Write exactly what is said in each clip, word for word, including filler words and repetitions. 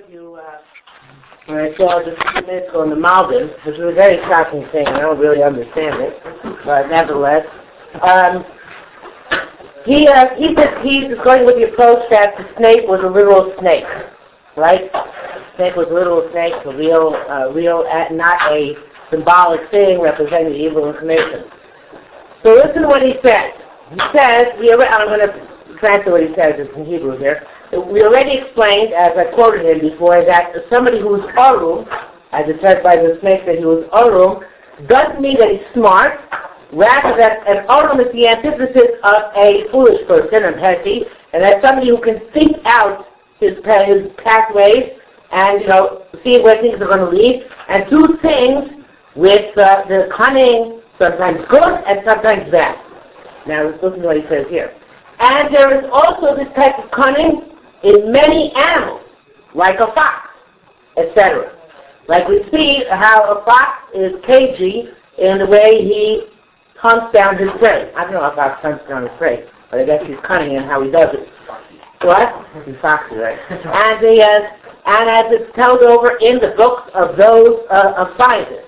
you uh, when I saw this minutes on the Malbim, which was a very shocking thing. I don't really understand it, but nevertheless, um, he uh, he said he's going with the approach that the snake was a literal snake, right? The snake was a literal snake, a real, uh, real, uh, not a symbolic thing representing the evil inclination. So listen to what he says. He says, we are, I'm going to translate what he says, it's in Hebrew here. We already explained, as I quoted him before, that somebody who is arum, as it says by the snake that he was arum, doesn't mean that he's smart, rather that an arum is the antithesis of a foolish person, a petty, and that's somebody who can think out his, his pathways and, you know, see where things are going to lead, and do things with uh, the cunning, sometimes good and sometimes bad. Now let's listen to what he says here. And there is also this type of cunning in many animals, like a fox, et cetera. Like we see how a fox is cagey in the way he hunts down his prey. I don't know how a fox hunts down his prey, but I guess he's cunning in how he does it. What? He's foxy, right? and, the, uh, and as it's told over in the books of those uh, of scientists.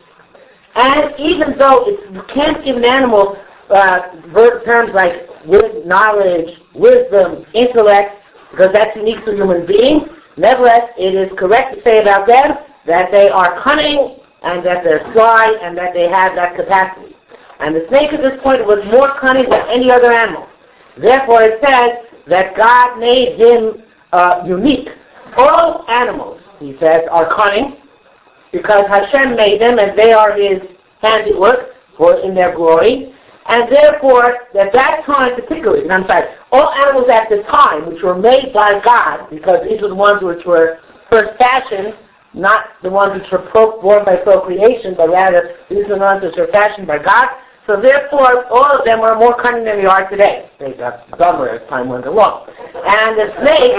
And even though it's, you can't give an animal uh, terms like with knowledge, wisdom, intellect, because that's unique to human beings, nevertheless, it is correct to say about them that they are cunning and that they're sly and that they have that capacity. And the snake at this point was more cunning than any other animal. Therefore, it says that God made him uh, unique. All animals, he says, are cunning, because Hashem made them and they are His handiwork for in their glory. And therefore, at that time particularly, and I'm sorry, all animals at the time which were made by God, because these were the ones which were first fashioned, not the ones which were pro- born by procreation, but rather these are the ones which were fashioned by God. So therefore, all of them are more cunning than they are today. They got dumber as time went along. And the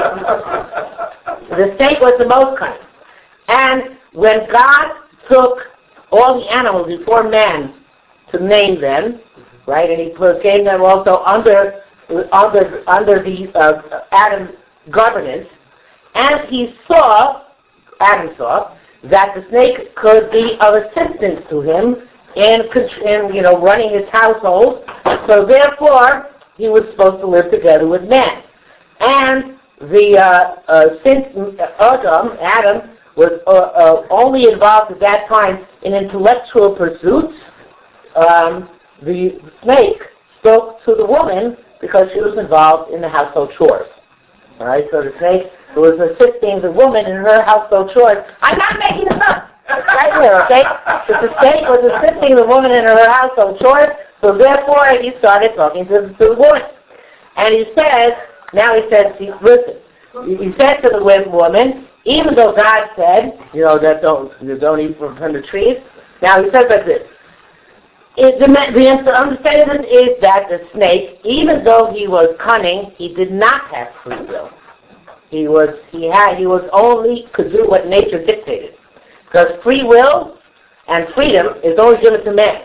snake, the snake was the most cunning. And when God took all the animals before man to name them, right, and he gave them also under under under the uh, Adam's governance, and he saw, Adam saw, that the snake could be of assistance to him in, in you know running his household. So therefore, he was supposed to live together with man. And the uh, uh, since Adam, Adam was uh, uh, only involved at that time in intellectual pursuits, um, the snake spoke to the woman because she was involved in the household chores. All right, so the snake was assisting the woman in her household chores. I'm not making this up. Right here, okay? So the snake was assisting the woman in her household chores, so therefore he started talking to, to the woman. And he says, now he says, listen, he said to the woman, even though God said, you know, that don't you don't eat from, from the trees. Now he says like this. It, the, the understanding is that the snake, even though he was cunning, he did not have free will. He was he had he was only could do what nature dictated. Because free will and freedom is only given to man.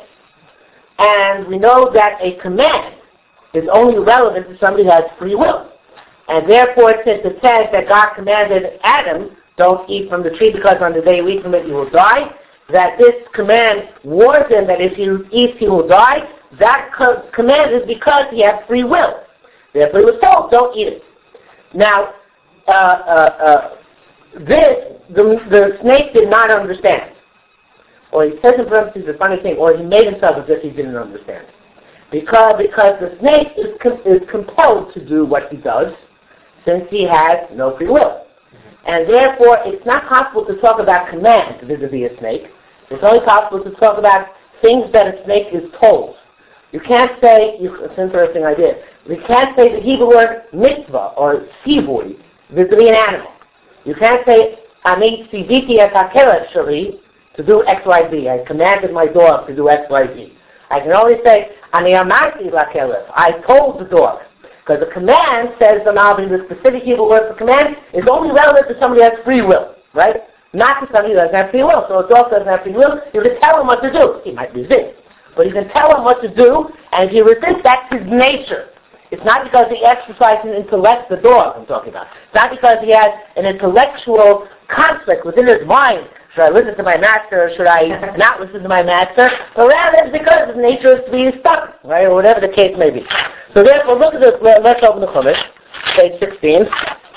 And we know that a command is only relevant to somebody who has free will. And therefore, since it says that God commanded Adam, don't eat from the tree because on the day you eat from it you will die, that this command warns him that if he eats he will die, that co- command is because he has free will. Therefore he was told, don't eat it. Now, uh, uh, uh, this, the, the snake did not understand. Or he says in parentheses, the funny thing, or he made himself as if he didn't understand. Because, because the snake is, com- is compelled to do what he does, since he has no free will. And therefore, it's not possible to talk about commands vis-a-vis a snake. It's only possible to talk about things that a snake is told. You can't say, you, it's an interesting idea, you can't say the Hebrew word mitzvah or sivui vis-a-vis an animal. You can't say, ani tziviti et hakelev sheli to do X, Y, Z. I commanded my dog to do X, Y, Z. I can only say, ani amarti lakelev. I told the dog. Because the command, says the Malbim, the specific Hebrew word for command, is only relevant to somebody who has free will, right? Not to somebody who doesn't have free will. So a dog doesn't have free will, you can tell him what to do. He might resist. But you can tell him what to do, and if he resists, that's his nature. It's not because he exercises intellect, the dog I'm talking about. It's not because he has an intellectual conflict within his mind. Should I listen to my master or should I not listen to my master? But rather it's because his nature is to be stuck, right, or whatever the case may be. So therefore, look at this. Let's open the Chumash, page sixteen.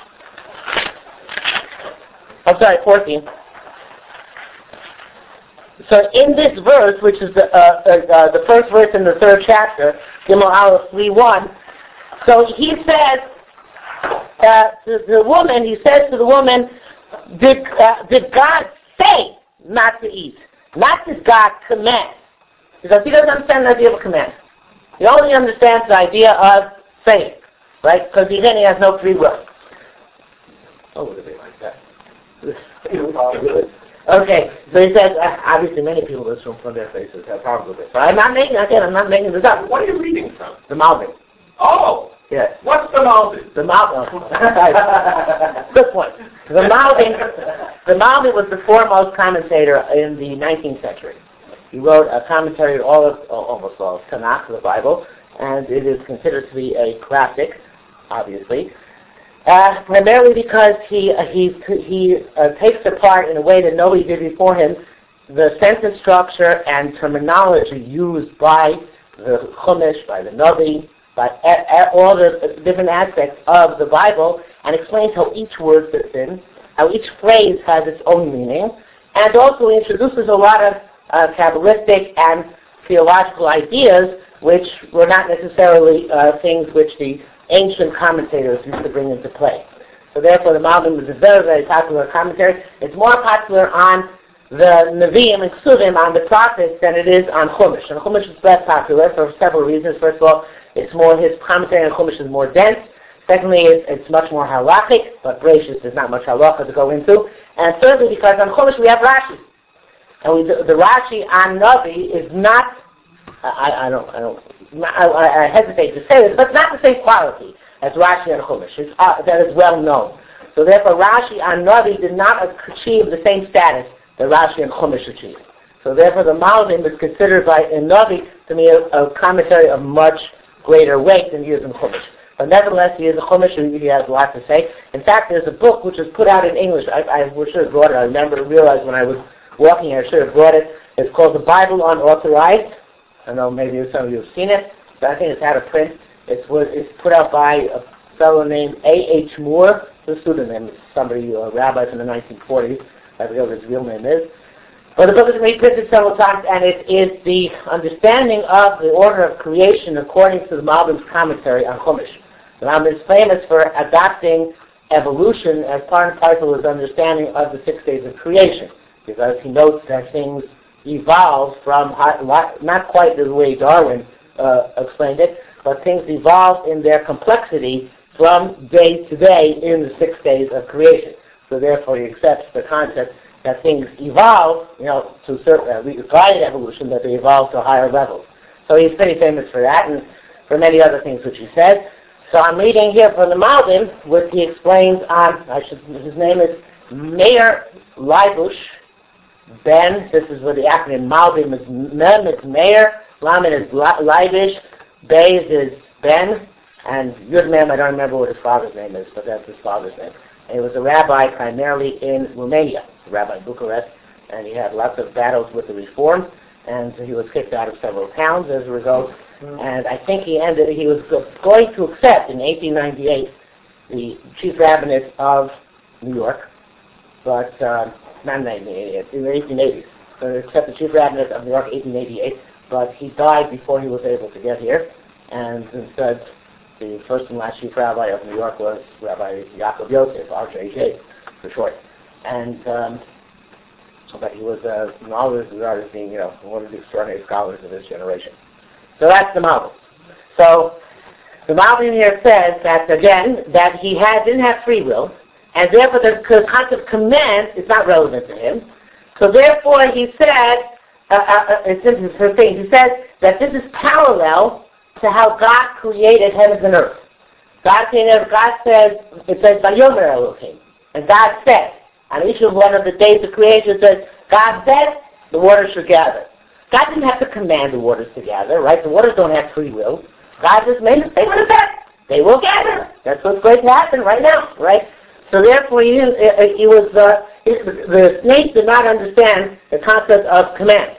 I'm sorry, fourteen. So in this verse, which is the uh, uh, uh, the first verse in the third chapter, Gimel Aleph three one, so he says uh, to the woman, he says to the woman, did, uh, did God say not to eat? Not did God command? Because he doesn't understand the idea of a command. He only understands the idea of saying, right? Because he then he has no free will. Oh, would it be like that? Okay, so he says, uh, obviously many people in this room from their faces have problems with this. But I'm not making, again, I'm not making this up. What are you reading from? The Malbim. Oh! Yes. What's the Malbim? The Malbim. Good point. The Malbim, the Malbim was the foremost commentator in the nineteenth century. He wrote a commentary on all of, almost all of Tanakh, the Bible, and it is considered to be a classic, obviously. Uh, primarily because he uh, he he uh, takes apart in a way that nobody did before him the sentence structure and terminology used by the Chumash, by the Navi, by a, a, all the different aspects of the Bible, and explains how each word fits in, how each phrase has its own meaning, and also introduces a lot of uh, Kabbalistic and theological ideas which were not necessarily uh, things which the ancient commentators used to bring into play. So therefore the Malbim is a very, very popular commentary. It's more popular on the Nevi'im and Ksuvim, on the prophets, than it is on Chumash. And Chumash is less popular for several reasons. First of all, it's more, his commentary on Chumash is more dense. Secondly, it's, it's much more halachic, but Bereshis there's not much halacha to go into. And thirdly, because on Chumash we have Rashi. And we, the, the Rashi on Navi is not, I, I don't, I don't, I, I hesitate to say this, but it's not the same quality as Rashi and Chumash. It's, uh, that is well known. So therefore, Rashi and Navi did not achieve the same status that Rashi and Chumash achieved. So therefore, the Malbim is considered by in Navi to be a, a commentary of much greater weight than he is in Chumash. But nevertheless, he is a Chumash and he has a lot to say. In fact, there's a book which was put out in English. I, I should have brought it. I remember realized when I was walking here, I should have brought it. It's called The Bible Unauthorized. I know maybe some of you have seen it, but I think it's out of print. It's, was, it's put out by a fellow named A H Moore. It's a pseudonym. It's somebody, a rabbi from the nineteen forties. I forget what his real name is. But the book has been reprinted several times, and it is the understanding of the order of creation according to the Malbim's commentary on Chumash. The Malbim is famous for adopting evolution as part and parcel of his understanding of the six days of creation, because he notes that things evolve from, not quite the way Darwin uh, explained it, but things evolve in their complexity from day to day in the six days of creation. So therefore he accepts the concept that things evolve, you know, to certain, uh, guided evolution, that they evolve to higher levels. So he's pretty famous for that and for many other things which he said. So I'm reading here from the Malbim, which he explains on, I should, his name is Meir Leibush Ben. This is what the acronym Malbim is. Mem is Meir, Lamed is Leibush, Beis is Ben, and Yud Mem, I don't remember what his father's name is, but that's his father's name. And he was a rabbi primarily in Romania, a rabbi in Bucharest, and he had lots of battles with the Reform, and he was kicked out of several towns as a result. Mm-hmm. And I think he ended, he was going to accept in eighteen ninety-eight the chief rabbinate of New York, but uh, not in nineteen eighty-eight, in the eighteen eighties. So he accepted the chief rabbinate of New York in eighteen eighty-eight, but he died before he was able to get here, and instead the first and last chief rabbi of New York was Rabbi Yaakov Yosef, R J J for short. And um, but he was uh, always regarded as being, you know, one of the extraordinary scholars of his generation. So that's the Malbim. So the Malbim here says that again that he had didn't have free will, and therefore the concept of command is not relevant to him. So therefore he said, uh, uh, it's his thing. He said that this is parallel to how God created heavens and earth. God created, God says, it says, Vayomer Elohim. And God said, on each of one of the days of creation, it says, God said, the waters should gather. God didn't have to command the waters to gather, right? The waters don't have free will. God just made them, they would have said, they will gather. That's what's going to happen right now, right? So therefore, he, didn't, it, it was, uh, it, the snake did not understand the concept of command.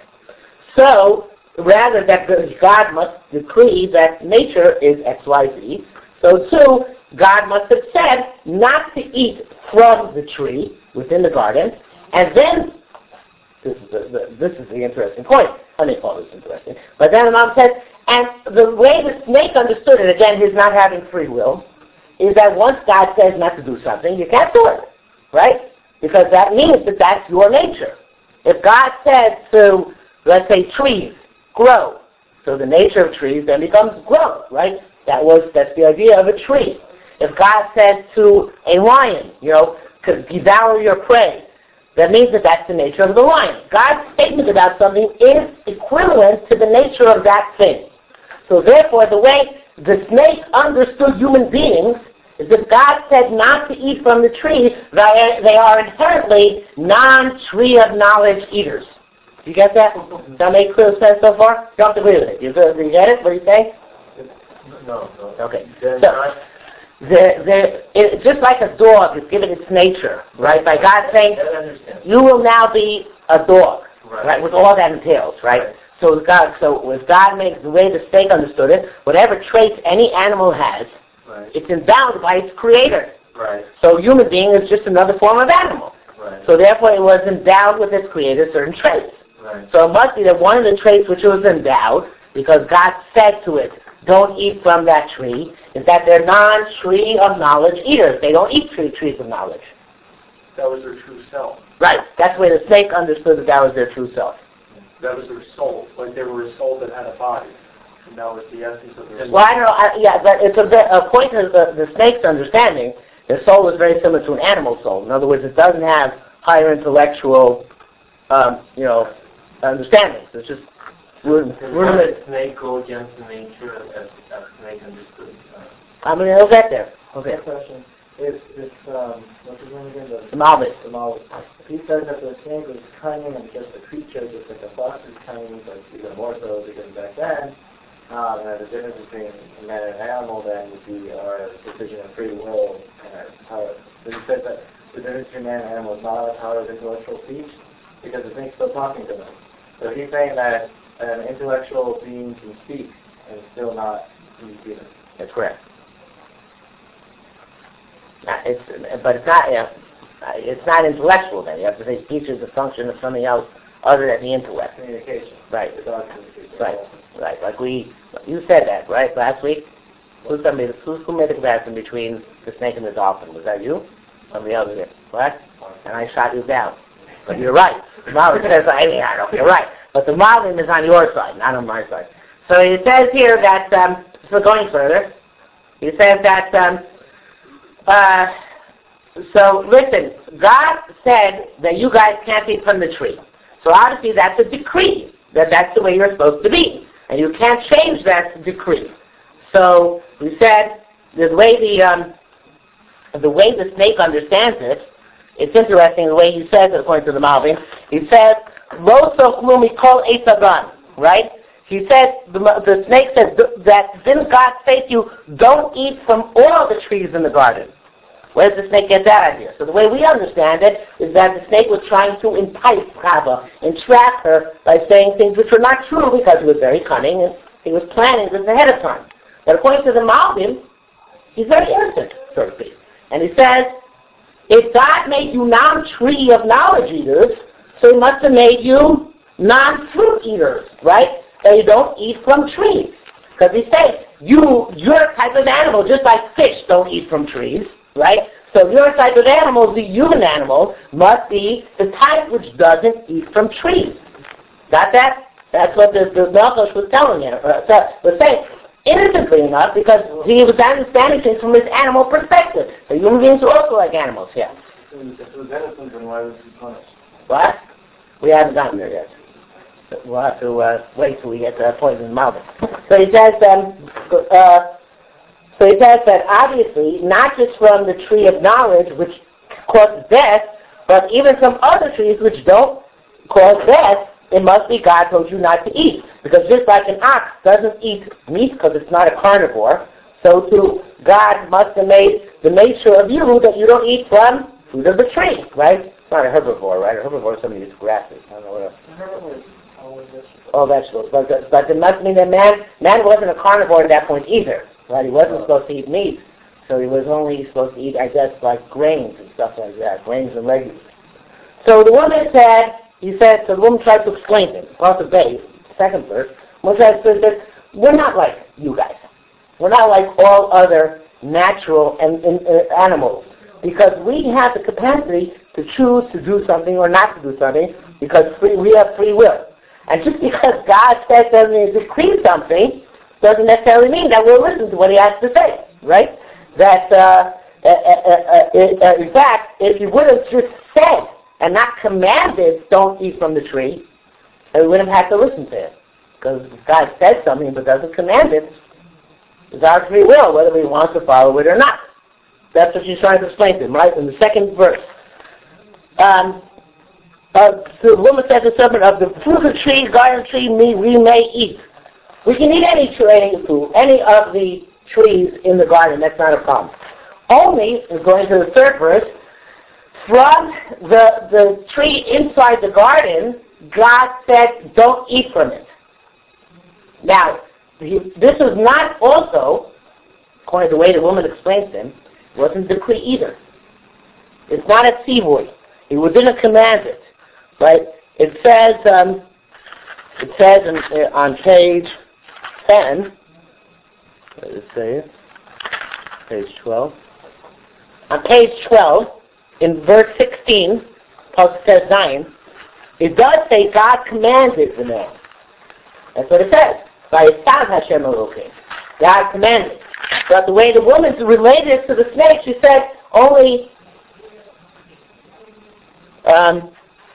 So, rather that God must decree that nature is X, Y, Z, so too, God must have said not to eat from the tree within the garden, and then, this is the, the, this is the interesting point, I may call this interesting, but then the mom says, and the way the snake understood it, again, his not having free will, is that once God says not to do something, you can't do it, right? Because that means that that's your nature. If God said to, let's say, trees, grow, so the nature of trees then becomes growth, right? That was, that's the idea of a tree. If God said to a lion, you know, devour your prey, that means that that's the nature of the lion. God's statement about something is equivalent to the nature of that thing. So therefore, the way the snake understood human beings is if God said not to eat from the tree, they, they are inherently non-tree of knowledge eaters. Do you get that? Does that make clear sense so far? You don't have to agree with it. You, do you get it? What do you say? No, no. Okay. They're So, not, they're, they're, it, just like a dog is given its nature, right? By God saying, I understand. you will now be a dog, Right. right? With all that entails, right? Right. So God, so if God makes the way the snake understood it, whatever traits any animal has, Right. it's endowed by its creator. Right. So human being is just another form of animal. Right. So therefore it was endowed with its creator certain traits. Right. So it must be that one of the traits which it was endowed, because God said to it, don't eat from that tree, is that they're non-tree of knowledge eaters. They don't eat tree, trees of knowledge. That was their true self. Right. That's the way the snake understood that that was their true self. That was their soul. Like they were a soul that had a body. And that was the essence of their soul. Well, I don't know. I, yeah, but it's a, bit, a point of the, the snake's understanding. The soul is very similar to an animal soul. In other words, it doesn't have higher intellectual, um, you know, understandings. It's just we're, we're Does the snake go against the nature as as snake understood? I mean, it'll get there. Okay. Quick question. If, if um, what's his name again? The, The Malvis. the Malvis. If he says that the snake was cunning and just a creature, just like the fox is cunning, but even more so because back then, um, and the difference between a man and an animal then would be our decision of free will and our power. So he said that the difference between man and animal is not our power of intellectual speech because the snake's still talking to them. So he's saying that an intellectual being can speak and still not be human. That's correct. Uh, It's, but it's not. Uh, it's not intellectual. Then you have to say speech is a function of something else other than the intellect. Communication. Right. The dog communication. Right. Right. Like we, you said that right last week. Who somebody? Who, who made the comparison between the snake and the dolphin? Was that you? Somebody else did. What? And I shot you down. But you're right. The Marvin says, I mean, I don't. You're right. But the Marvin is on your side, not on my side. So he says here that. Um, so going further, he says that. Um, Uh, so listen, God said that you guys can't eat from the tree. So obviously that's a decree, that that's the way you're supposed to be. And you can't change that decree. So we said the way the um, the way the snake understands it, it's interesting the way he says it according to the Malvin. He says, Lo sochlumi kol esagan, right? He said, the, the snake says that didn't God say to you, don't eat from all the trees in the garden? Where does the snake get that idea? So the way we understand it is that the snake was trying to entice Chava, entrap her by saying things which were not true because he was very cunning and he was planning this ahead of time. But according to the Malbim, he's very innocent, so to speak. And he says, if God made you non-tree of knowledge eaters, so he must have made you non-fruit eaters, right? That you don't eat from trees. Because he says, you, your type of animal, just like fish don't eat from trees, right? So your type of animal, the human animal, must be the type which doesn't eat from trees. Got that? That's what the, the Melchus was telling him, uh, was saying. Innocently enough, because he was understanding things from his animal perspective. So human beings are also like animals, yeah. If it was innocent, then why was he punished? What? We haven't gotten there yet. We'll have to uh, wait till we get to that point in the Malbim. So he says, um, uh, so he says that obviously, not just from the tree of knowledge, which causes death, but even from other trees which don't cause death, it must be God told you not to eat. Because just like an ox doesn't eat meat because it's not a carnivore, so too God must have made the nature of you that you don't eat from fruit of the tree, right? It's not a herbivore, right? A herbivore is somebody who eats grasses. I don't know what else. Herbivores, all vegetables. All vegetables. But, the, but it must mean that man, man wasn't a carnivore at that point either, right? He wasn't supposed to eat meat. So he was only supposed to eat, I guess, like grains and stuff like that, grains and legumes. So the woman said, he said, so the woman tried to explain it. Part of base, second verse, the woman tried to say, we're not like you guys. We're not like all other natural and, and, uh, animals, because we have the capacity to choose to do something or not to do something, because free, we have free will. And just because God says something, decrees something, doesn't necessarily mean that we'll listen to what he has to say, right? That, uh, uh, uh, uh, uh, in fact, if he would have just said and not commanded, don't eat from the tree, then we wouldn't have had to listen to it. Because God says something but doesn't command it, it's our free will, whether we want to follow it or not. That's what she's trying to explain to him, right? In the second verse. Um, uh, so the woman said to the serpent, of the fruit of the tree, garden tree, me, we may eat. We can eat any tree, any of the trees in the garden, that's not a problem. Only, going to the third verse, from the, the tree inside the garden, God said, don't eat from it. Now, he, this is not also, according to the way the woman explains him, wasn't a decree either. It's not a tzivui. He didn't command it. Right? It says, um, it says in, uh, on page ten, what does it say? Page twelve. On page twelve, in verse sixteen, Paul says nine, it does say God commanded the man. That's what it says. By Yitzhak Hashem Elohim. God commanded. But the way the woman related to the snake, she said only um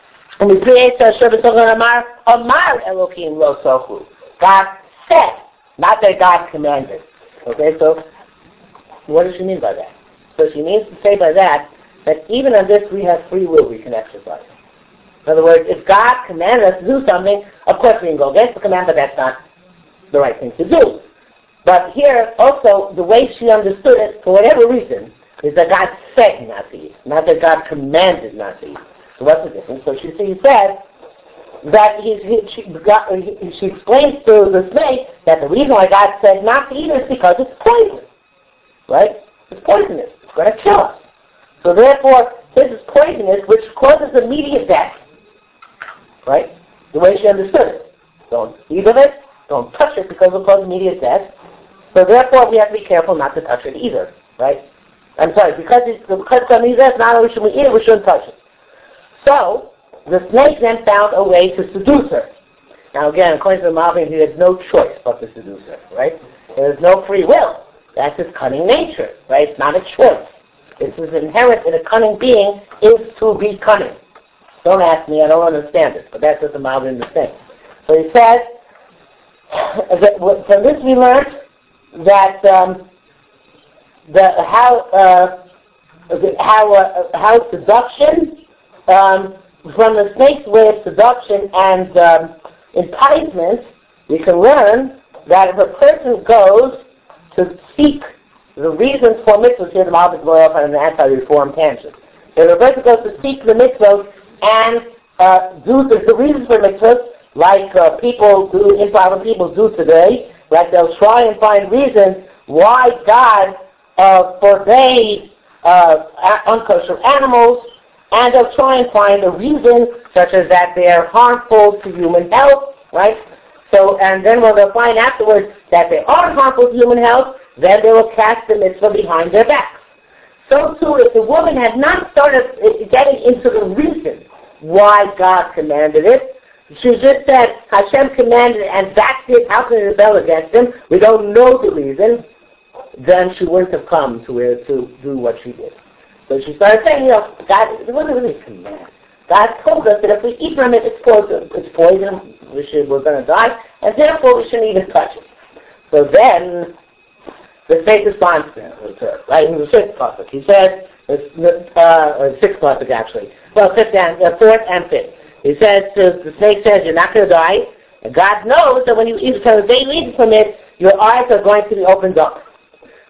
Amar Elohim lo sochu. God said, not that God commanded. Okay, so what does she mean by that? So she means to say by that that even on this we have free will we can exercise. In other words, if God commanded us to do something, of course we can go against the command, but that's not the right thing to do. But here, also, the way she understood it, for whatever reason, is that God said not to eat, not that God commanded not to eat. So what's the difference? So she, she said that he, he, she, got, he, she explains to the snake that the reason why God said not to eat is because it's poison. Right? It's poisonous. It's going to kill us. So therefore, this is poisonous, which causes immediate death. Right? The way she understood it. Don't eat of it. Don't touch it because it will cause immediate death. So therefore, we have to be careful not to touch it either. Right? I'm sorry, because it's because it's immediate death, not only should we eat it, we shouldn't touch it. So, the snake then found a way to seduce her. Now again, according to the Malbim, he has no choice but to seduce her, right? There is no free will. That's his cunning nature, right? It's not a choice. It's his inherent in a cunning being is to be cunning. Don't ask me, I don't understand it, but that's what the Malbim is saying. So he says, that from this we learned that um, the, how uh, how uh, how seduction um, from the snake's way of seduction and um, enticement, we can learn that if a person goes to seek the reasons for mitzvahs, here the Malbim is going off on an anti-reform tangent. If a person goes to seek the mitzvahs and uh, do the, the reasons for mitzvahs, like uh, people do, improper people do today, like they'll try and find reasons why God uh, forbade uh, unkosher animals, and they'll try and find a reason, such as that they're harmful to human health, right? So, and then when they'll find afterwards that they are harmful to human health, then they will cast the mitzvah behind their backs. So too, if the woman had not started getting into the reason why God commanded it, she just said, Hashem commanded it, and that's it, how can we rebel against him? We don't know the reason. Then she wouldn't have come to where to do what she did. So she started saying, you know, God, it wasn't really a command. God told us that if we eat from it, it's poison. It's poison. We should, we're going to die, and therefore we shouldn't even touch it. So then, the snake responds to her, right? In the sixth pasuk, he says, uh, or sixth pasuk actually, well, fifth and uh, fourth and fifth. He says, to, the snake says, you're not going to die, and God knows that when you eat from the day you eat from it, your eyes are going to be opened up.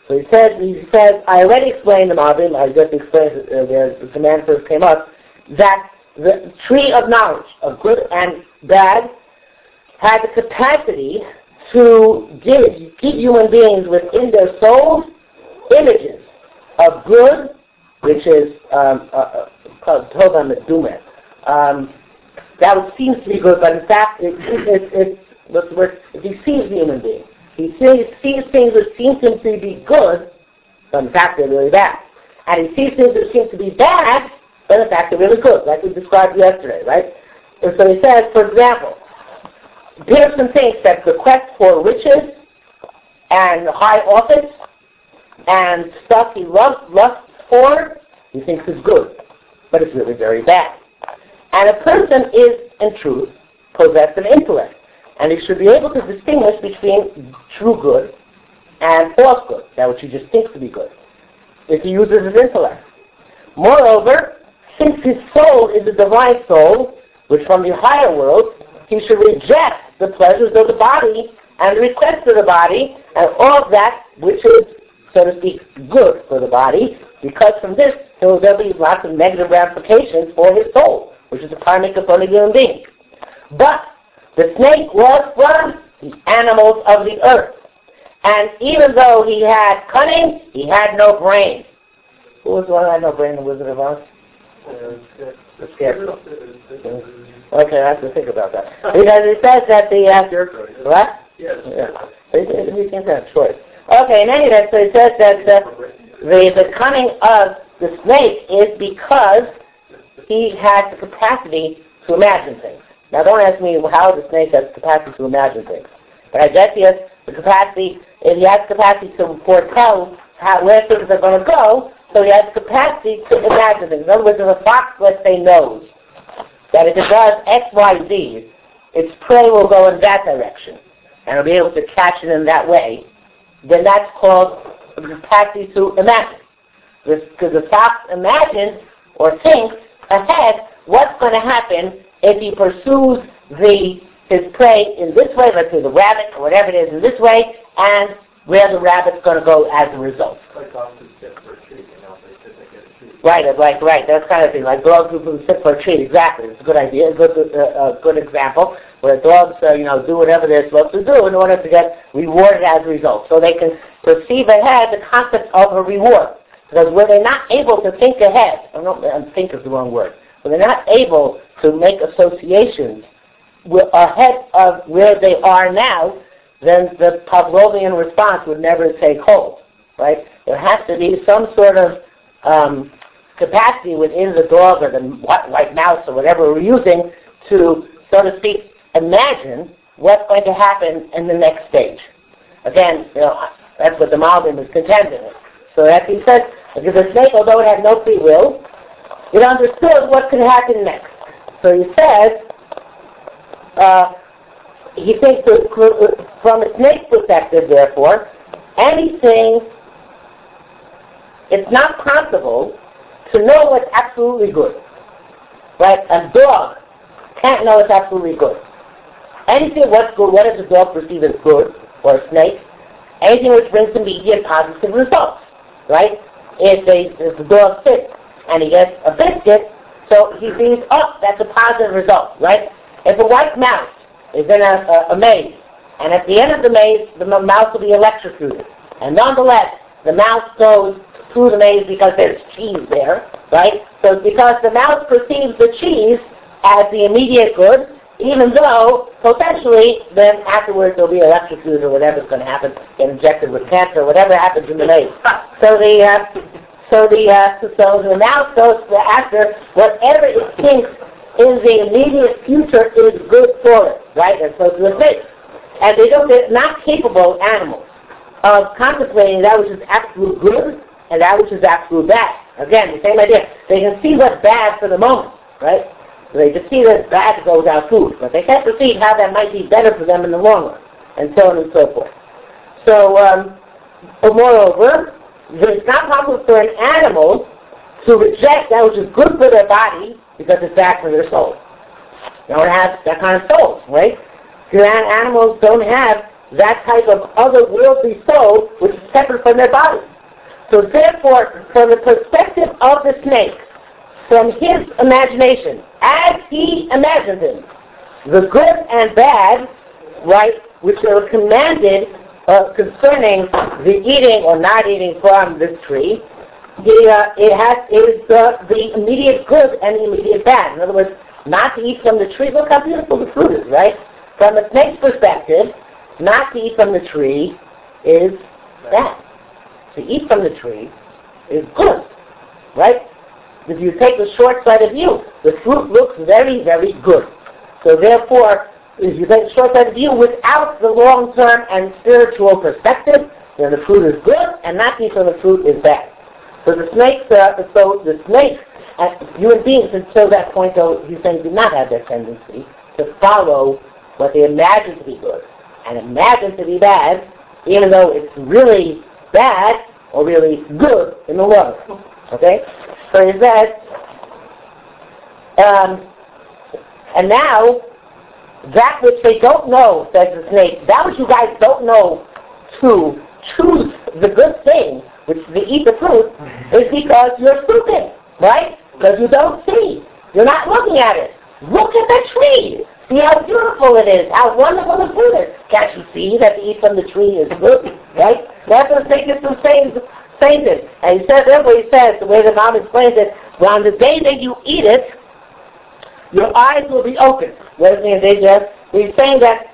So he says, he says, I already explained the Malbim, I just explained uh, where the command first came up, that the tree of knowledge of good and bad had the capacity to give, keep human beings within their souls images of good, which is um, uh, called Tova Medumet. Um, that would seem to be good, but in fact, it, it, it, it, what's the word? It deceives the human being. He sees, sees things that seem to him to be good, but in fact they're really bad. And he sees things that seem to be bad, but in fact they're really good, like we described yesterday, right? And so he says, for example, Peterson thinks that the quest for riches and high office and stuff he loves, lusts for, he thinks is good, but it's really very bad. And a person is, in truth, possessed of intellect. And he should be able to distinguish between true good and false good, that which he just thinks to be good, if he uses his intellect. Moreover, since his soul is a divine soul, which from the higher world, he should reject the pleasures of the body and the requests of the body and all of that which is, so to speak, good for the body, because from this there will be lots of negative ramifications for his soul, which is a karmic of a human being. But the snake was from the animals of the earth. And even though he had cunning, he had no brain. Who was the one who had no brain, the Wizard of Oz? The Scarecrow. Okay, I have to think about that. Because it says that the... Uh, what? Yes. Yeah. He seems to have choice. Okay, in any event, so it says that uh, the, the cunning of the snake is because he has the capacity to imagine things. Now, don't ask me how the snake has the capacity to imagine things. But I guess he has the capacity, if he has the capacity to foretell how, where things are going to go, so he has the capacity to imagine things. In other words, if a fox, let's say, knows that if it does X, Y, Z, its prey will go in that direction, and it'll be able to catch it in that way, then that's called the capacity to imagine. Because the fox imagines or thinks ahead what's going to happen if he pursues the his prey in this way, let's say the rabbit or whatever it is in this way, and where the rabbit's going to go as a result. Like dogs sit for a treat, you know, they sit to get a treat. Right, like right, that kind of thing, like dogs who sit for a treat. Exactly, it's a good idea, a good, uh, a good example where dogs, uh, you know, do whatever they're supposed to do in order to get rewarded as a result, so they can perceive ahead the concept of a reward. Because when they're not able to think ahead, I don't know, think is the wrong word. When they're not able to make associations ahead of where they are now, then the Pavlovian response would never take hold, right? There has to be some sort of um, capacity within the dog or the white mouse or whatever we're using to, so to speak, imagine what's going to happen in the next stage. Again, you know, that's what the Malbim is contending with. So as he says, because the snake, although it had no free will, it understood what could happen next. So he says, uh, he thinks that from a snake's perspective, therefore, anything, it's not possible to know what's absolutely good. Right? A dog can't know it's absolutely good. Anything what's good, what does a dog perceive as good, or a snake? Anything which brings immediate positive results. Right? If, they, if the dog sits and he gets a biscuit, so he sees, oh, that's a positive result, right? If a white mouse is in a, a, a maze, and at the end of the maze, the mouse will be electrocuted, and nonetheless, the mouse goes through the maze because there's cheese there, right? So because the mouse perceives the cheese as the immediate good, even though potentially then afterwards they'll be electrocuted or whatever's going to happen, get injected with cancer, whatever happens in the maze. So the uh, so the uh, so the mouse goes after whatever it thinks in the immediate future is good for it, right? They're supposed to admit, and they don't. They're not capable animals of contemplating that which is absolute good and that which is absolute bad. Again, the same idea. They can see what's bad for the moment, right? So they just see that it's bad to go without food, but they can't perceive how that might be better for them in the long run, and so on and so forth. So, um, but moreover, it's not possible for an animal to reject that which is good for their body because it's bad for their soul. They don't have that kind of soul, right? Because animals don't have that type of otherworldly soul which is separate from their body. So therefore, from the perspective of the snake, from his imagination, as he imagined him, the good and bad, right, which are commanded uh, concerning the eating or not eating from this tree, the, uh, it has is uh, the immediate good and the immediate bad. In other words, not to eat from the tree. Look how beautiful the fruit is, right? From the snake's perspective, not to eat from the tree is bad. To eat from the tree is good, right? If you take the short-sighted view, the fruit looks very, very good. So therefore, if you take a short-sighted view without the long-term and spiritual perspective, then the fruit is good, and not to eat from the fruit is bad. So the snakes, uh, so the snakes, uh, human beings until that point, though, he's saying, do not have that tendency to follow what they imagine to be good and imagine to be bad, even though it's really bad or really good in the world. Okay? So he says, um, and now, that which they don't know, says the snake, that which you guys don't know to choose the good thing, which they eat the fruit, is because you're stupid, right? Because you don't see. You're not looking at it. Look at the tree. See how beautiful it is, how wonderful the fruit is. Can't you see that to eat from the tree is good, right? That's what Snake is saying, saying this. And he says, therefore he says, the way the mom explains it, well, on the day that you eat it, your eyes will be open. What does it mean, they just, he's saying that,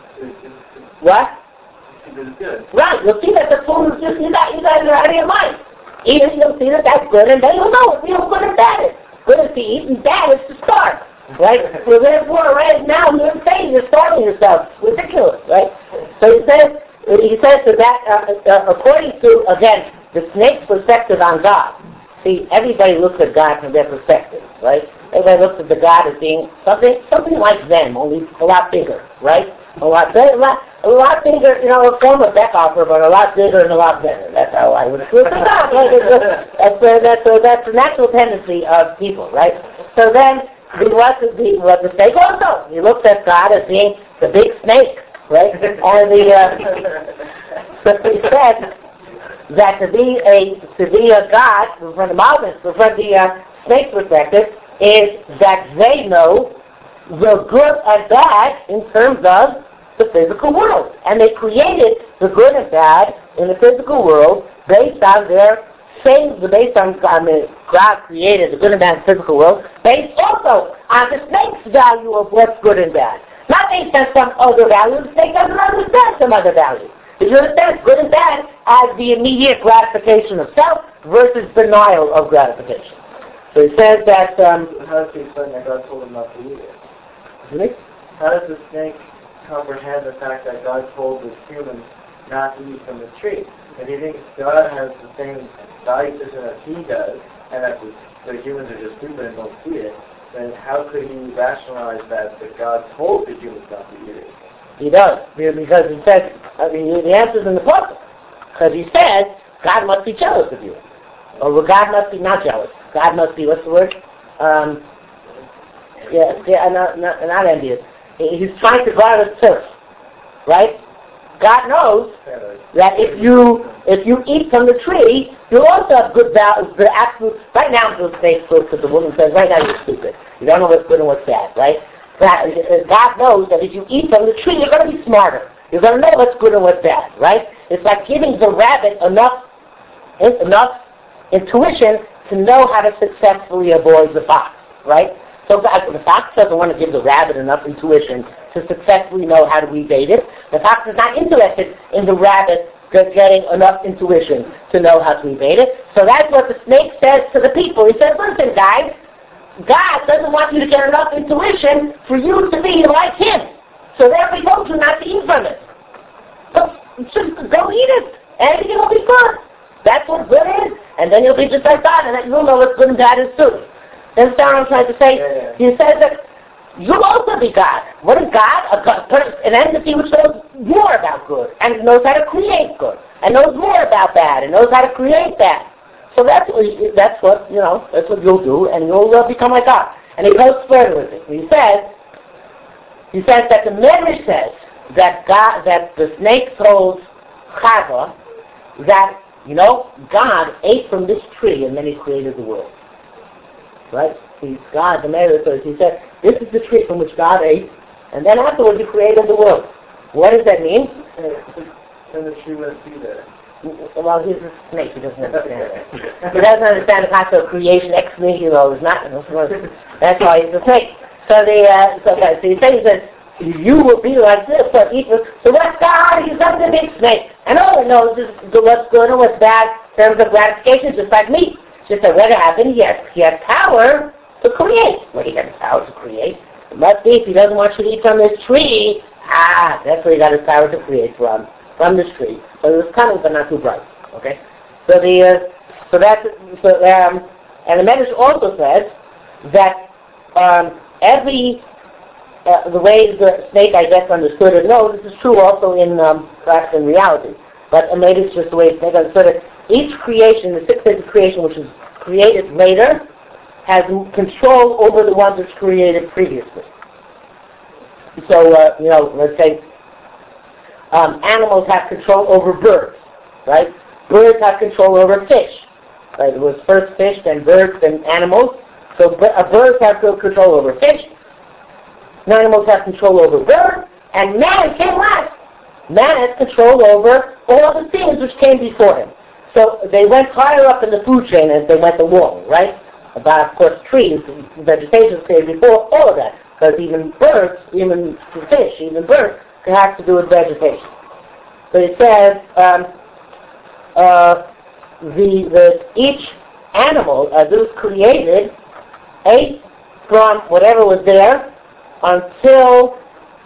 what? Good. Right, you'll see that the food is just, you guys, you guys are out of your mind. Eat it, you'll see that that's good, and then you'll know if you're good and bad is. Good is to eat, and bad is to starve. Right? So therefore, right now, you're saying you're starving yourself. Ridiculous, right? So he says, he says to that, uh, uh, according to, again, the snake's perspective on God. See, everybody looks at God from their perspective, right? Everybody looks at the God as being something, something like them, only a lot bigger, right? A lot better, a lot, a lot bigger, you know, a form of Beckoffer, but a lot bigger and a lot better. That's how I would look at God. Right? That's, uh, that's, uh, that's the natural tendency of people, right? So then, the what the what the snake also. He looks at God as being the big snake, right? And the uh, so he said that to be a to be a God from the Malvins, from the uh, snake's perspective, is that they know the good and bad in terms of the physical world, and they created the good and bad in the physical world based on their same, based on, I mean, God created the good and bad in the physical world, based also on the snake's value of what's good and bad. Not based on some other value. The snake doesn't understand some other value. If you understand good and bad as the immediate gratification of self versus denial of gratification. So he says that, um... How does he explain that God told him not to eat it? Really? How does the snake comprehend the fact that God told the humans not to eat from the tree? If he thinks God has the same value system as he does, and that the, the humans are just stupid and don't see it, then how could he rationalize that, that God told the humans not to eat it? He does, because he says, I mean, the answer's in the puzzle. Because he says, God must be jealous of you. Or well, God must be not jealous. God must be, what's the word? Um, yeah, yeah not, not, not envious. He's trying to guard his turf, right? God knows that if you if you eat from the tree, you'll also have good value. The absolute right now, the snake spoke to the woman says, "Right now you're stupid. You don't know what's good and what's bad, right?" God, God knows that if you eat from the tree, you're going to be smarter. You're going to know what's good and what's bad, right? It's like giving the rabbit enough enough intuition to know how to successfully avoid the fox, right? So the fox doesn't want to give the rabbit enough intuition to successfully know how to evade it. The fox is not interested in the rabbit getting enough intuition to know how to evade it. So that's what the snake says to the people. He says, listen, guys, God doesn't want you to get enough intuition for you to be like him. So therefore he told you not to eat from it. So just go eat it, and everything will be good. That's what good is. And then you'll be just like God, and then you'll know what's good and bad is too. Understand what I'm trying to say? Yeah, yeah. He says that you'll also be God. What is God? A God, an entity which knows more about good, and knows how to create good, and knows more about bad, and knows how to create bad. So that's what, that's what you know. That's what you'll do, and you'll uh, become like God. And he goes further with it. He says, he says that the Medrash says that God, that the snake told Chava that, you know, God ate from this tree and then he created the world. Right? He's God, the Mary says, he said, this is the tree from which God ate, and then afterwards he created the world. What does that mean? And the tree wouldn't be there. Well, he's a snake, he doesn't understand that. He doesn't understand the concept of creation, ex nihilo is not, that's why he's a snake. So the, uh, so, okay, so he says, he says, you will be like this, but equal. So what's God? He's not the big snake. And all it knows is what's good and what's bad in terms of gratification, just like me. Just that what happened, he has, he has power to create. Well, he has power to create. It must be if he doesn't want you to eat from this tree, ah, that's where he got his power to create from, from this tree. So it was coming, but not too bright. Okay? So the, uh, so that's, so, um, and the Medrash also says that um, every, uh, the way the snake, I guess, understood it, no, this is true also in, um, perhaps in reality, but maybe it's just the way the snake understood it. Each creation, the sixth phase of creation, which is created later, has control over the ones that's created previously. So, uh, you know, let's say um, animals have control over birds, right? Birds have control over fish. Right? It was first fish, then birds, then animals. So uh, birds have control over fish. Animals have control over birds, and man came last. Man has control over all the things which came before him. So they went higher up in the food chain as they went along, right? About, of course, trees, vegetation came before all of that. Because even birds, even fish, even birds, can have to do with vegetation. So it says, um, uh, the, the, each animal, as it was created, ate from whatever was there until,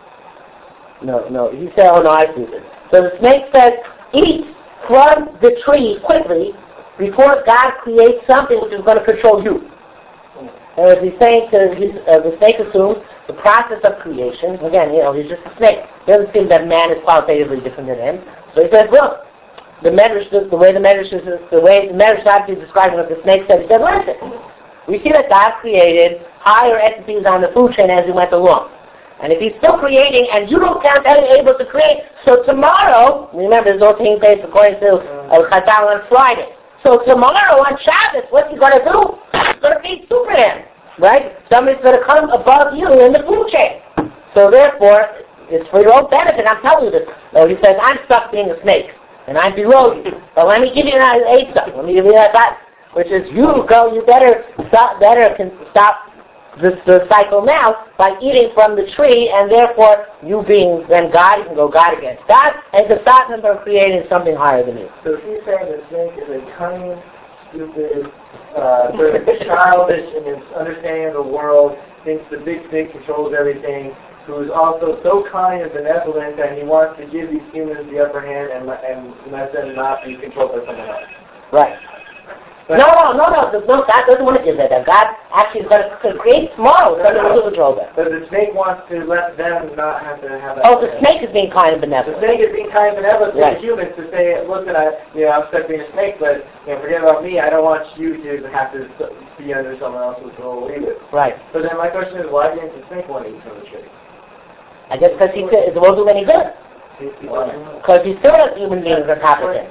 no, no, he said, oh no, I see this. So the snake says, eat from the tree quickly before God creates something which is going to control you. And as he's saying to his, uh, the snake assumes the process of creation, again, you know, he's just a snake. It doesn't seem that man is qualitatively different than him. So he says, look, the Medrash, the way the Medrash is, the way the Medrash actually describing what the snake said, he said, listen, we see that God created higher entities on the food chain as he went along. And if he's still creating, and you don't count that able to create, so tomorrow, remember, there's all things based according to uh, Chazal on Friday. So tomorrow on Shabbos, what's he going to do? He's going to be Superman, right? Somebody's going to come above you in the food chain. So therefore, it's for your own benefit. I'm telling you this. So he says, I'm stuck being a snake, and I'm below you. But let me give you an eight Let me give you that, which is you go. You better stop. Better can stop this the cycle now by eating from the tree, and therefore you being then God, you can go God against God, and to stop him from creating something higher than you. So he's saying the snake is a cunning, stupid, uh, sort of childish in his understanding of the world, thinks the big snake controls everything, who's also so kind and benevolent that he wants to give these humans the upper hand and, and let them not be controlled by someone else. Right. But no, no, no, no, no, God doesn't want to give that. God actually is going to create tomorrow. He's going to control that. But the snake wants to let them not have to have that. Oh, the snake is being kind and benevolent. The snake is being kind and benevolent to right. the humans to say, listen, I, you know, I'm stuck being a snake, but you know, forget about me. I don't want you to have to be under someone else's rule either. Right. So then my question is, why didn't the snake want to eat from the tree? I guess because he it won't do any good. Because he still has human beings on top of him.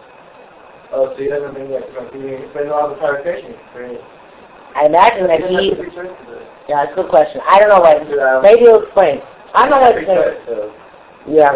Oh, so he doesn't think that he's been all the clarification. I imagine that he... Yeah, that's a good question. I don't know what... Maybe he'll explain. I'm not going to explain it. Yeah.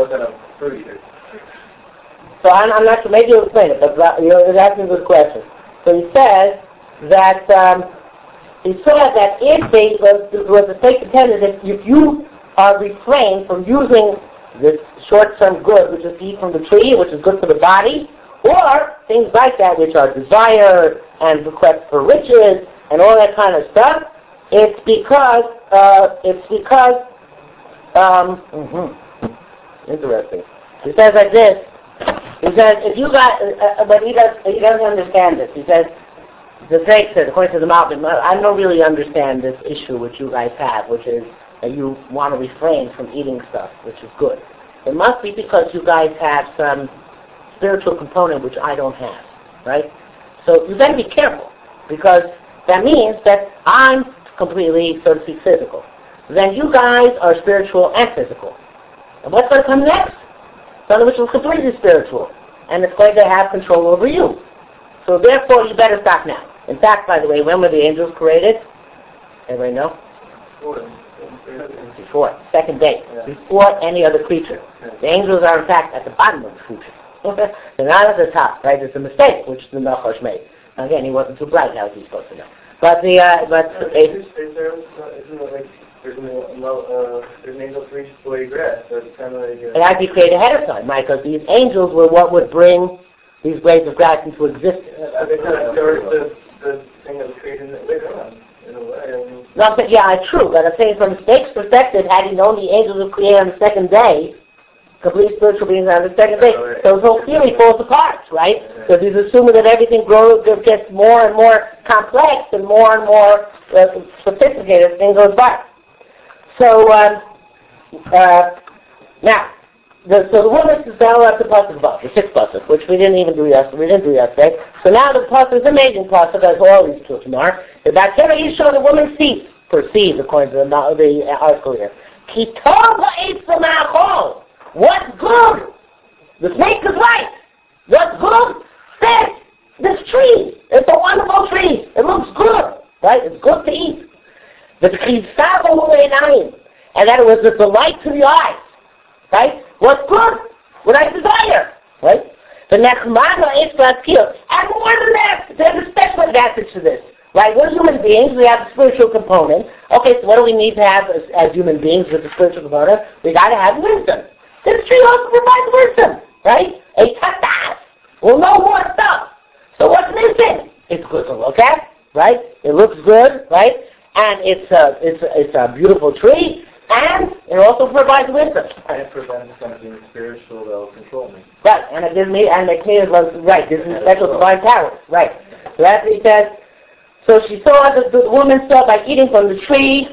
So I'm, I'm not sure. Maybe he'll explain it, but you know, that's a good question. So he says that um, he said that if they, what the state contended is if you are refrained from using this short-term good, which is to eat from the tree, which is good for the body, or things like that, which are desire and request for riches and all that kind of stuff, it's because uh, it's because um, mm-hmm. interesting. He says like this. He says if you got, uh, but he does he doesn't understand this. He says the snake says, according to the mountain, I don't really understand this issue which you guys have, which is that you want to refrain from eating stuff, which is good. It must be because you guys have some spiritual component which I don't have, right? So you better be careful, because that means that I'm completely, so to speak, physical. Then you guys are spiritual and physical. And what's going to come next? Something which is completely spiritual. And it's going to have control over you. So therefore, you better stop now. In fact, by the way, when were the angels created? Anybody know? Before. Second day. Yeah. Before any other creature. Yeah. The angels are, in fact, at the bottom of the creature. They're not at the top, right? It's a mistake, which the Nachash made. Again, he wasn't too bright. How was he supposed to know? But the, uh, but... Uh, is, is there, isn't it like, there's an, uh, there's an angel for each blade of grass, so it's kind of like... Uh, it had to be created ahead of time, right? Because these angels were what would bring these blades of grass into existence. Uh, because there was the, the thing that was created later on, in a way. I mean. No, but yeah, true. But I'm saying from Snake's perspective, had he known the angels would create on the second day, complete spiritual beings on the second day, right. So his whole theory falls apart, right? Because he's assuming that everything grows, gets more and more complex and more and more uh, sophisticated as things goes by. So, um, uh, now, the, so the woman is now up the pasuk above, the sixth pasuk, which we didn't even do yesterday. We didn't do yesterday. So now the pasuk is amazing pasuk, as all these two tomorrow. About Sarah Yisro, the woman sees, perceives, according to the, the article here. Ki tov ha'etz ma'achol. What's good? The snake is right. What's good? Says this tree. It's a wonderful tree. It looks good, right? It's good to eat. The chisav ha'einayim, and that it was a delight to the eyes, right? What's good? What I desire, right? The nechman ha'etz la'askil. And more than that, there's a special advantage to this. Right, we're human beings, we have a spiritual component. Okay, so what do we need to have as, as human beings with the spiritual component? We got to have wisdom. This tree also provides wisdom, right? A tatas. We'll know more stuff. So what's missing? It's good to look at, right? It looks good, right? And it's a, it's a, it's a beautiful tree, and it also provides wisdom. And it prevents something spiritual that will control me. Right, and it gives me, and it gives me, right, gives me special divine powers, right. So that's what he says. So she saw, the, the woman saw by eating from the tree,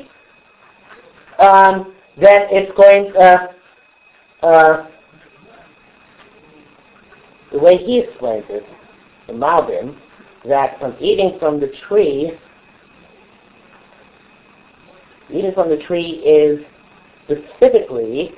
um, then it's going, uh, uh, the way he explains it, the Malbim, that from eating from the tree, eating from the tree is specifically,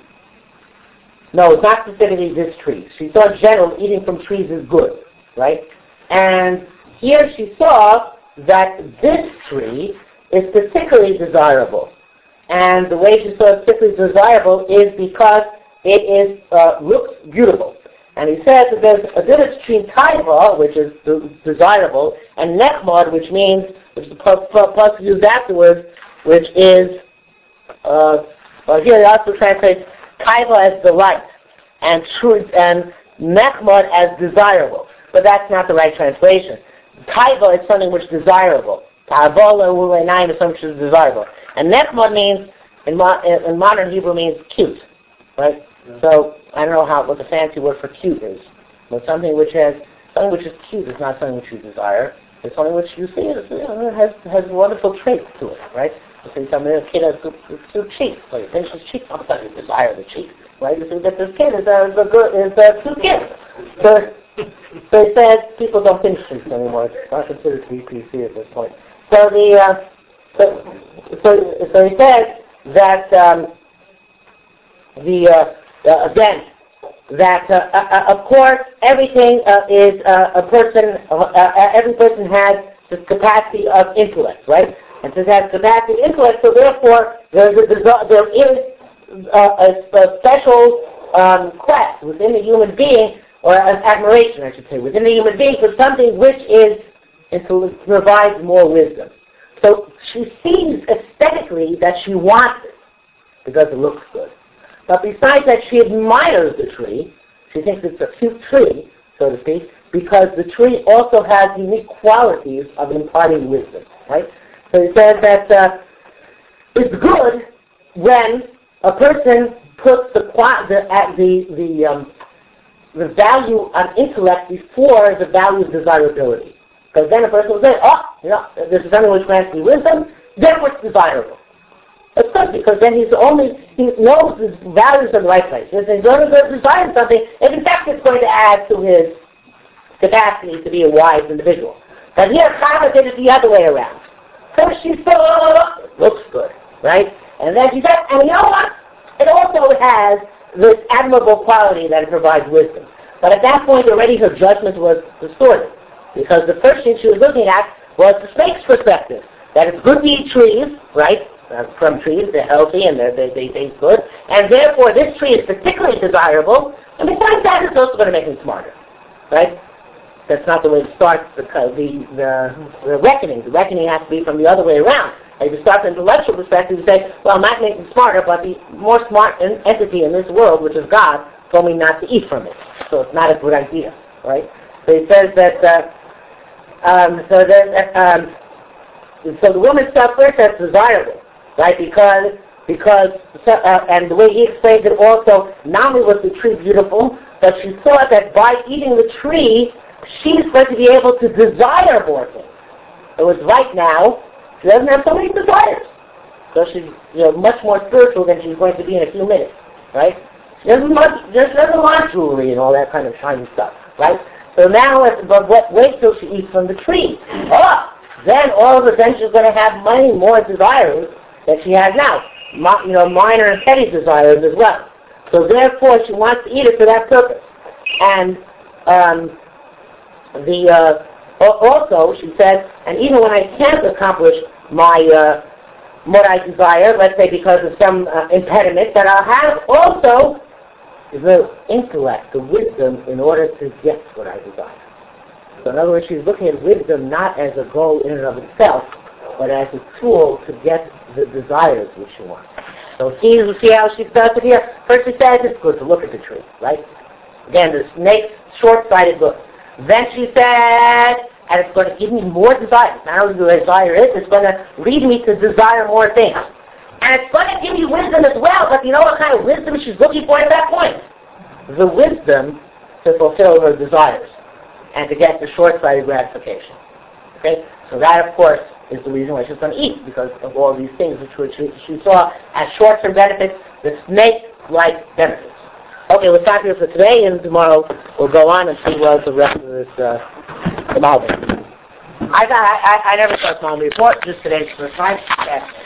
no, it's not specifically this tree. She saw in general eating from trees is good, right? And here she saw that this tree is particularly desirable. And the way she saw it particularly desirable is because it is uh, looks beautiful. And he says that there's a difference between taiva, which is desirable, and nechmad, which means, which the plus used afterwards, which is, uh, well, here it also translates taiva as delight, and truth, and nechmad as desirable. But that's not the right translation. Taiva is something which is desirable. Ta'avola u'leinayim is something which is desirable. And nechmad means, in, mo- in modern Hebrew, means cute, right? Yeah. So I don't know how what the fancy word for cute is, but something which has something which is cute is not something which you desire. It's something which you see is, you know, has has wonderful traits to it, right? You see something, a kid has good, good cheeks, so you pinch his cheeks, all of a sudden you desire the cheek, right? You see that this kid is a, is a good is a cute kid. So, so he says people don't pinch cheeks anymore. It's not considered to be P C at this point. So the uh, so so so he says that um, the uh, uh, again that uh, uh, of course everything uh, is uh, a person uh, uh, every person has this capacity of intellect, right? And since it has capacity of intellect, so therefore there's a desi- there is uh, a, a special um, quest within the human being, or an admiration, I should say, within the human being for something which is, is to provide more wisdom. So she sees aesthetically that she wants it because it looks good. But besides that, she admires the tree. She thinks it's a cute tree, so to speak, because the tree also has unique qualities of imparting wisdom, right? So he says that uh, it's good when a person puts the the the the, um, the value of intellect before the value of desirability. Because then a person will say, oh, you know, this is something which grants me wisdom, then what's desirable? That's good, because then he's only, he knows his values in the right place. If he's only going to desire something, if in fact it's going to add to his capacity to be a wise individual. But here, Chava did it the other way around. So she saw, looks good, right? And then she said, and you know what? It also has this admirable quality that it provides wisdom. But at that point already her judgment was distorted, because the first thing she was looking at was the snake's perspective, that it's good to eat trees, right? Uh, from trees, they're healthy and they're, they, they taste good, and therefore this tree is particularly desirable, and besides that it's also going to make him smarter, right? That's not the way to start the, the, the, the reckoning. The reckoning has to be from the other way around. If you start from the intellectual perspective, you say, well, I might make him smarter, but the more smart entity in this world, which is God, told me not to eat from it. So it's not a good idea, right? So he says that, uh, um, so then, um, so the woman stuff first, that's desirable, right? Because, because, uh, and the way he explains it also, not only was the tree beautiful, but she thought that by eating the tree, she's going to be able to desire more things. It was right now, she doesn't have so many desires. So she's, you know, much more spiritual than she's going to be in a few minutes, right? She doesn't, much, just doesn't want jewelry and all that kind of shiny stuff, right? So now, but wait till she eats from the tree. Oh, then all of a sudden she's going to have many more desires than she has now. Mo, you know, minor and petty desires as well. So therefore, she wants to eat it for that purpose. And um, the uh, also, she says, and even when I can't accomplish my uh, what I desire, let's say because of some uh, impediment, that I'll have also the intellect, the wisdom, in order to get what I desire. So in other words, she's looking at wisdom not as a goal in and of itself, but as a tool to get the desires which she wants. So see, see how she does it here? First she says it's good to look at the tree, right? Again, the snake's short-sighted look. Then she said, and it's going to give me more desires. Not only do I desire it, it's going to lead me to desire more things. And it's going to give me wisdom as well, but you know what kind of wisdom she's looking for at that point? The wisdom to fulfill her desires and to get the short-sighted gratification. Okay? So that, of course, is the reason why she's going to eat, because of all these things which she, she saw as short-term benefits, the snake-like benefits. Okay, we'll stop here for today, and tomorrow we'll go on and see what the rest of this, uh, the Malbim. I, I, I never saw this Malbim before, just today's first time.